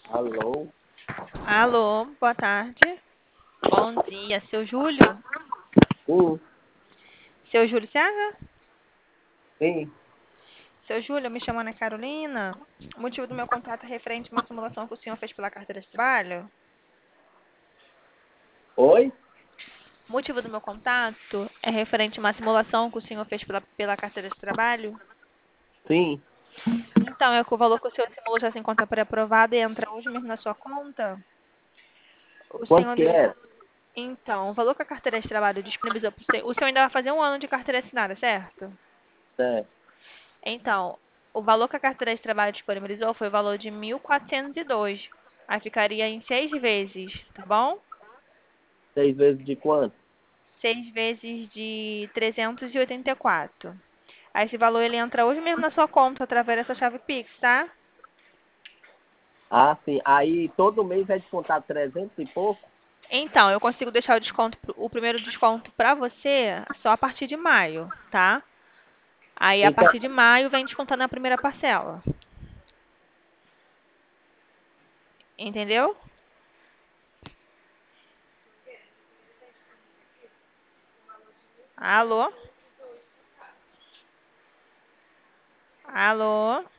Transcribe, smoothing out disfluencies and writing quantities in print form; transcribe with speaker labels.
Speaker 1: Alô?
Speaker 2: Alô, boa tarde. Bom dia, seu Júlio?
Speaker 1: Sim,
Speaker 2: Seu Júlio Serra?
Speaker 1: sim.
Speaker 2: Seu Júlio, me chamo Ana Carolina. O motivo do meu contato é referente a uma simulação que o senhor fez pela carteira de trabalho.
Speaker 1: Oi?
Speaker 2: O motivo do meu contato é referente a uma simulação que o senhor fez pela carteira de trabalho.
Speaker 1: Sim.
Speaker 2: Então, é que o valor que o senhor simulou já se encontra pré-aprovado e entra hoje mesmo na sua conta. O
Speaker 1: Quanto
Speaker 2: senhor...
Speaker 1: que é?
Speaker 2: Então, o valor que a carteira de trabalho disponibilizou para o senhor... O senhor ainda vai fazer um ano de carteira assinada, certo?
Speaker 1: É,
Speaker 2: Então, o valor que a carteira de trabalho disponibilizou foi o valor de 1.402. Aí ficaria em 6 vezes, tá bom?
Speaker 1: 6 vezes de quanto?
Speaker 2: 6 vezes de 384. Aí esse valor ele entra hoje mesmo na sua conta através dessa chave Pix, tá?
Speaker 1: Ah, sim. Aí todo mês é descontado 300 e pouco?
Speaker 2: Então, eu consigo deixar o primeiro desconto para você só a partir de maio, tá? Aí a
Speaker 1: Então,
Speaker 2: partir de maio vem descontando a primeira parcela. Entendeu? Alô? Alô?